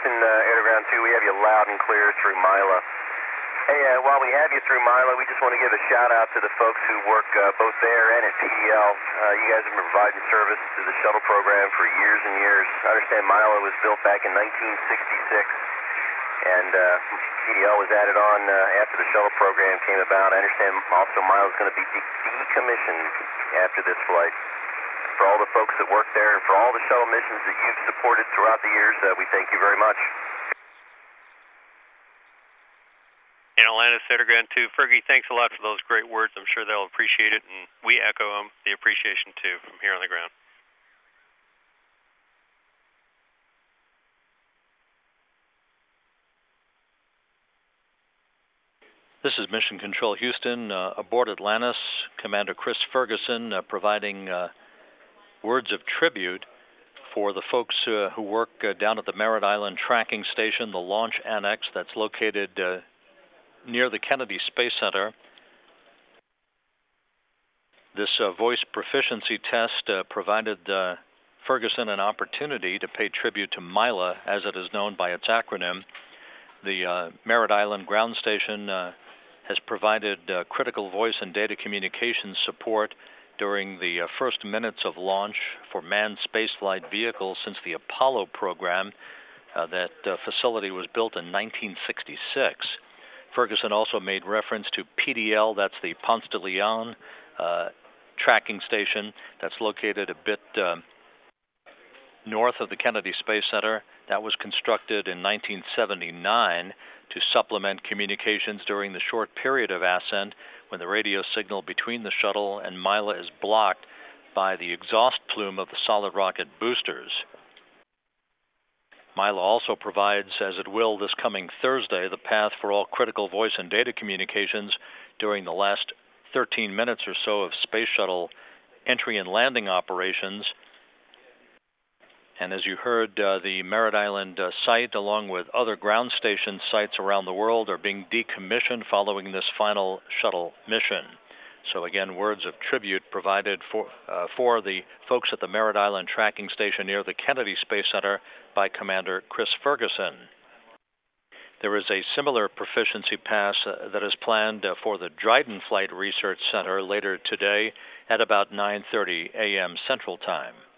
Houston, Air to Ground 2, we have you loud and clear through Mila. Hey, while we have you through Mila, we just want to give a shout out to the folks who work both there and at PDL. You guys have been providing service to the shuttle program for years and years. I understand Mila was built back in 1966, and PDL was added on after the shuttle program came about. I understand also Mila is going to be decommissioned after this flight. For all the folks that work there and for all the shuttle missions that you've supported throughout the years, we thank you very much. And Atlantis, Air to Ground 2, Fergie, thanks a lot for those great words. I'm sure they'll appreciate it, and we echo the appreciation too from here on the ground. This is Mission Control Houston. Aboard Atlantis, Commander Chris Ferguson providing words of tribute for the folks who work down at the Merritt Island Tracking Station, the launch annex that's located near the Kennedy Space Center. This voice proficiency test provided Ferguson an opportunity to pay tribute to Mila, as it is known by its acronym. The Merritt Island Ground Station has provided critical voice and data communications support during the first minutes of launch for manned spaceflight vehicles since the Apollo program. That facility was built in 1966. Ferguson also made reference to PDL, that's the Ponce de Leon tracking station that's located a bit north of the Kennedy Space Center. That was constructed in 1979 to supplement communications during the short period of ascent when the radio signal between the shuttle and Mila is blocked by the exhaust plume of the solid rocket boosters. Mila also provides, as it will this coming Thursday, the path for all critical voice and data communications during the last 13 minutes or so of Space Shuttle entry and landing operations. And as you heard, the Merritt Island site, along with other ground station sites around the world, are being decommissioned following this final shuttle mission. So again, words of tribute provided for the folks at the Merritt Island Tracking Station near the Kennedy Space Center by Commander Chris Ferguson. There is a similar proficiency pass that is planned for the Dryden Flight Research Center later today at about 9:30 a.m. Central Time.